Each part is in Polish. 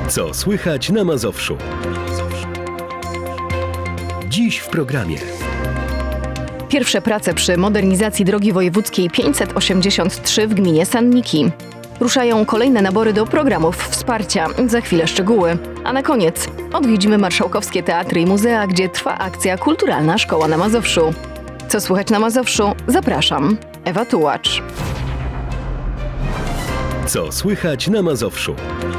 Co słychać na Mazowszu? Dziś w programie. Pierwsze prace przy modernizacji drogi wojewódzkiej 583 w gminie Sanniki. Ruszają kolejne nabory do programów wsparcia. Za chwilę szczegóły. A na koniec odwiedzimy marszałkowskie teatry i muzea, gdzie trwa akcja Kulturalna Szkoła na Mazowszu. Co słychać na Mazowszu? Zapraszam. Ewa Tułacz. Co słychać na Mazowszu?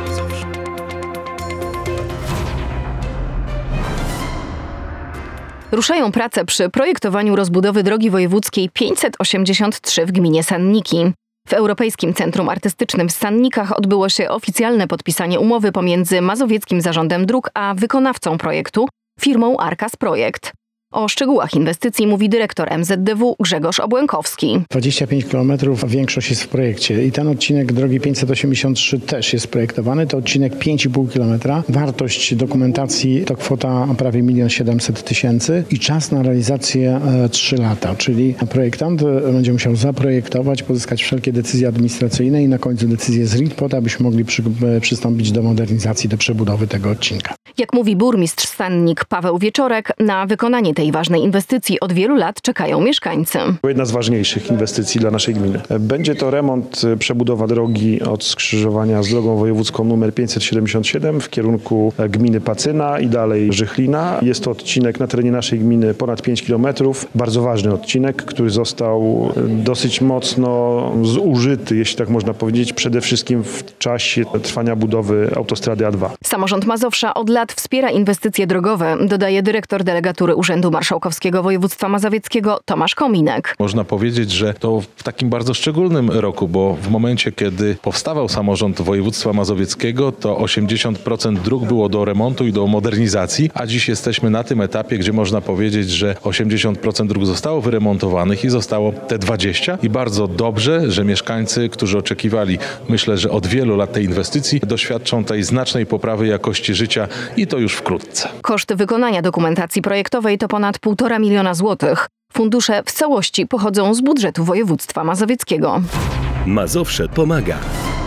Ruszają prace przy projektowaniu rozbudowy drogi wojewódzkiej 583 w gminie Sanniki. W Europejskim Centrum Artystycznym w Sannikach odbyło się oficjalne podpisanie umowy pomiędzy Mazowieckim Zarządem Dróg a wykonawcą projektu, firmą Arkas Projekt. O szczegółach inwestycji mówi dyrektor MZDW Grzegorz Obłękowski. 25 km, a większość jest w projekcie. I ten odcinek drogi 583 też jest projektowany. To odcinek 5,5 km. Wartość dokumentacji to kwota prawie 1 700 000 i czas na realizację 3 lata. Czyli projektant będzie musiał zaprojektować, pozyskać wszelkie decyzje administracyjne i na końcu decyzję z RIT, abyśmy mogli przystąpić do modernizacji, do przebudowy tego odcinka. Jak mówi burmistrz Sannik Paweł Wieczorek, na wykonanie tej ważnej inwestycji od wielu lat czekają mieszkańcy. Jedna z ważniejszych inwestycji dla naszej gminy. Będzie to remont, przebudowa drogi od skrzyżowania z drogą wojewódzką nr 577 w kierunku gminy Pacyna i dalej Żychlina. Jest to odcinek na terenie naszej gminy ponad 5 km. Bardzo ważny odcinek, który został dosyć mocno zużyty, jeśli tak można powiedzieć, przede wszystkim w czasie trwania budowy autostrady A2. Samorząd Mazowsza od lat wspiera inwestycje drogowe, dodaje dyrektor delegatury Urzędu Marszałkowskiego Województwa Mazowieckiego Tomasz Kominek. Można powiedzieć, że to w takim bardzo szczególnym roku, bo w momencie, kiedy powstawał samorząd województwa mazowieckiego, to 80% dróg było do remontu i do modernizacji, a dziś jesteśmy na tym etapie, gdzie można powiedzieć, że 80% dróg zostało wyremontowanych i zostało te 20%. I bardzo dobrze, że mieszkańcy, którzy oczekiwali, myślę, że od wielu lat tej inwestycji, doświadczą tej znacznej poprawy jakości życia i to już wkrótce. Koszt wykonania dokumentacji projektowej to ponad 1,5 miliona złotych. Fundusze w całości pochodzą z budżetu województwa mazowieckiego. Mazowsze pomaga.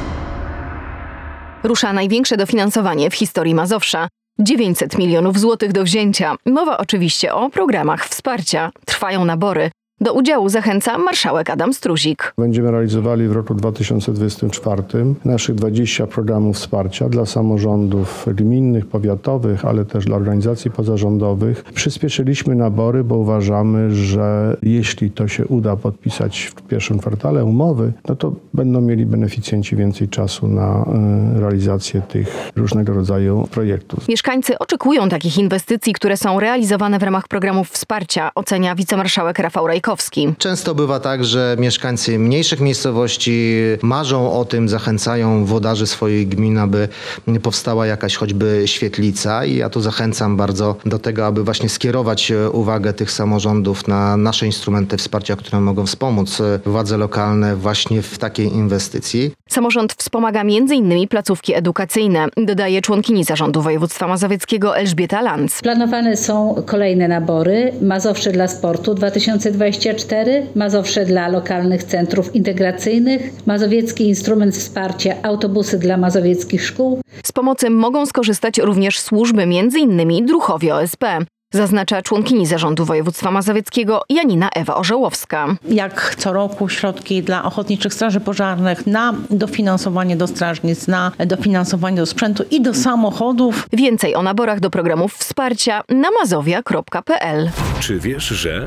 Rusza największe dofinansowanie w historii Mazowsza. 900 milionów złotych do wzięcia. Mowa oczywiście o programach wsparcia. Trwają nabory. Do udziału zachęca marszałek Adam Struzik. Będziemy realizowali w roku 2024 naszych 20 programów wsparcia dla samorządów gminnych, powiatowych, ale też dla organizacji pozarządowych. Przyspieszyliśmy nabory, bo uważamy, że jeśli to się uda podpisać w pierwszym kwartale umowy, no to będą mieli beneficjenci więcej czasu na realizację tych różnego rodzaju projektów. Mieszkańcy oczekują takich inwestycji, które są realizowane w ramach programów wsparcia, ocenia wicemarszałek Rafał Rajkowski. Często bywa tak, że mieszkańcy mniejszych miejscowości marzą o tym, zachęcają włodarzy swoich gmin, aby powstała jakaś choćby świetlica i ja tu zachęcam bardzo do tego, aby właśnie skierować uwagę tych samorządów na nasze instrumenty wsparcia, które mogą wspomóc władze lokalne właśnie w takiej inwestycji. Samorząd wspomaga m.in. placówki edukacyjne, dodaje członkini Zarządu Województwa Mazowieckiego Elżbieta Lanc. Planowane są kolejne nabory. Mazowsze dla sportu 2024, Mazowsze dla lokalnych centrów integracyjnych, Mazowiecki Instrument Wsparcia autobusy dla mazowieckich szkół. Z pomocy mogą skorzystać również służby m.in. Druchowie OSP. Zaznacza członkini Zarządu Województwa Mazowieckiego Janina Ewa Orzełowska. Jak co roku środki dla ochotniczych straży pożarnych na dofinansowanie do strażnic, na dofinansowanie do sprzętu i do samochodów. Więcej o naborach do programów wsparcia na mazowia.pl. Czy wiesz, że...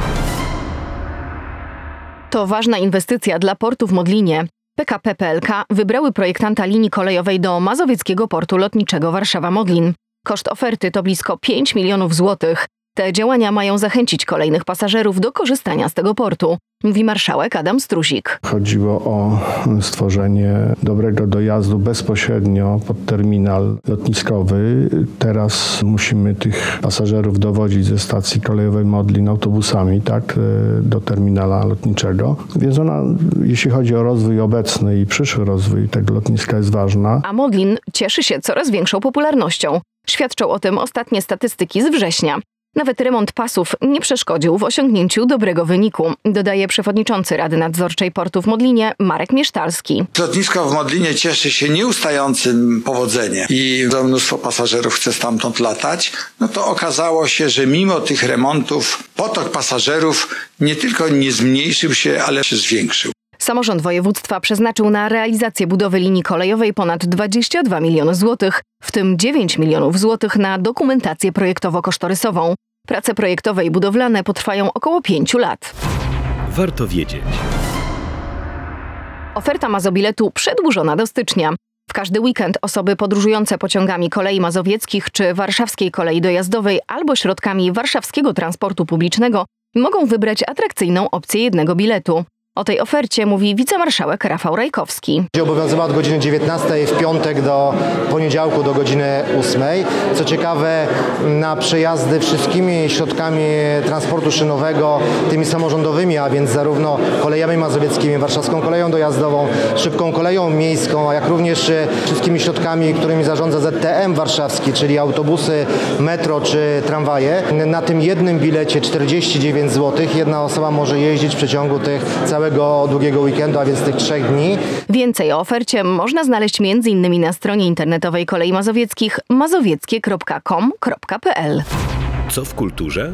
To ważna inwestycja dla portu w Modlinie. PKP PLK wybrały projektanta linii kolejowej do Mazowieckiego Portu Lotniczego Warszawa-Modlin. Koszt oferty to blisko 5 milionów złotych. Te działania mają zachęcić kolejnych pasażerów do korzystania z tego portu, mówi marszałek Adam Struzik. Chodziło o stworzenie dobrego dojazdu bezpośrednio pod terminal lotniskowy. Teraz musimy tych pasażerów dowodzić ze stacji kolejowej Modlin autobusami, do terminala lotniczego. Więc ona, jeśli chodzi o rozwój obecny i przyszły rozwój tego lotniska, jest ważna. A Modlin cieszy się coraz większą popularnością. Świadczą o tym ostatnie statystyki z września. Nawet remont pasów nie przeszkodził w osiągnięciu dobrego wyniku, dodaje przewodniczący Rady Nadzorczej Portu w Modlinie Marek Miesztalski. Lotnisko w Modlinie cieszy się nieustającym powodzeniem i mnóstwo pasażerów chce stamtąd latać. No to okazało się, że mimo tych remontów potok pasażerów nie tylko nie zmniejszył się, ale się zwiększył. Samorząd województwa przeznaczył na realizację budowy linii kolejowej ponad 22 miliony złotych, w tym 9 milionów złotych na dokumentację projektowo-kosztorysową. Prace projektowe i budowlane potrwają około 5 lat. Warto wiedzieć. Oferta Mazobiletu przedłużona do stycznia. W każdy weekend osoby podróżujące pociągami kolei mazowieckich czy warszawskiej kolei dojazdowej albo środkami warszawskiego transportu publicznego mogą wybrać atrakcyjną opcję jednego biletu. O tej ofercie mówi wicemarszałek Rafał Rajkowski. Będzie obowiązywała od godziny 19 w piątek do poniedziałku do godziny 8. Co ciekawe, na przejazdy wszystkimi środkami transportu szynowego, tymi samorządowymi, a więc zarówno kolejami mazowieckimi, warszawską koleją dojazdową, szybką koleją miejską, jak również wszystkimi środkami, którymi zarządza ZTM warszawski, czyli autobusy, metro czy tramwaje. Na tym jednym bilecie 49 zł jedna osoba może jeździć w przeciągu tych całego długiego weekendu, a więc tych 3 dni. Więcej o ofercie można znaleźć m.in. na stronie internetowej Kolei Mazowieckich mazowieckie.com.pl. Co w kulturze?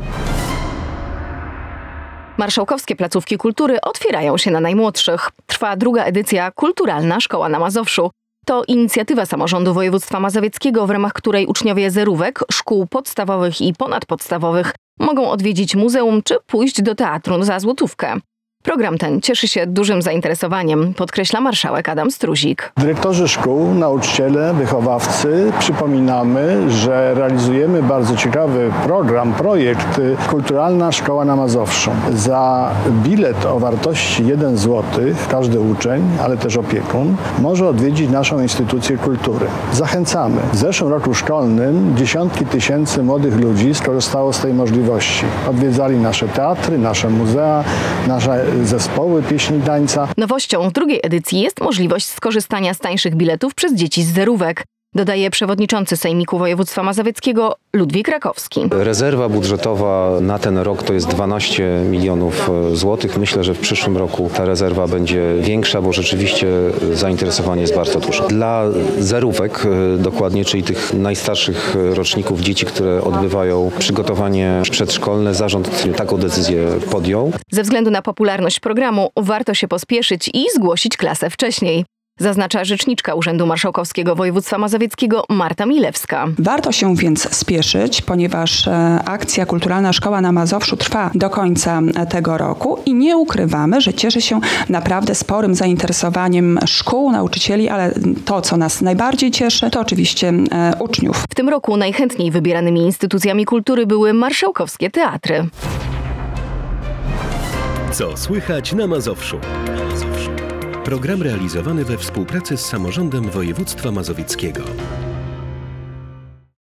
Marszałkowskie placówki kultury otwierają się na najmłodszych. Trwa druga edycja Kulturalna Szkoła na Mazowszu. To inicjatywa samorządu województwa mazowieckiego, w ramach której uczniowie zerówek, szkół podstawowych i ponadpodstawowych mogą odwiedzić muzeum czy pójść do teatru za złotówkę. Program ten cieszy się dużym zainteresowaniem, podkreśla marszałek Adam Struzik. Dyrektorzy szkół, nauczyciele, wychowawcy, przypominamy, że realizujemy bardzo ciekawy projekt Kulturalna Szkoła na Mazowszu. Za bilet o wartości 1 zł każdy uczeń, ale też opiekun, może odwiedzić naszą instytucję kultury. Zachęcamy. W zeszłym roku szkolnym dziesiątki tysięcy młodych ludzi skorzystało z tej możliwości. Odwiedzali nasze teatry, nasze muzea, nasze zespoły pieśni i tańca. Nowością drugiej edycji jest możliwość skorzystania z tańszych biletów przez dzieci z zerówek, dodaje przewodniczący Sejmiku Województwa Mazowieckiego Ludwik Rakowski. Rezerwa budżetowa na ten rok to jest 12 milionów złotych. Myślę, że w przyszłym roku ta rezerwa będzie większa, bo rzeczywiście zainteresowanie jest bardzo duże. Dla zerówek dokładnie, czyli tych najstarszych roczników dzieci, które odbywają przygotowanie przedszkolne, zarząd taką decyzję podjął. Ze względu na popularność programu warto się pospieszyć i zgłosić klasę wcześniej, zaznacza rzeczniczka Urzędu Marszałkowskiego Województwa Mazowieckiego Marta Milewska. Warto się więc spieszyć, ponieważ akcja Kulturalna Szkoła na Mazowszu trwa do końca tego roku i nie ukrywamy, że cieszy się naprawdę sporym zainteresowaniem szkół, nauczycieli, ale to, co nas najbardziej cieszy, to oczywiście uczniów. W tym roku najchętniej wybieranymi instytucjami kultury były marszałkowskie teatry. Co słychać na Mazowszu? Program realizowany we współpracy z Samorządem Województwa Mazowieckiego.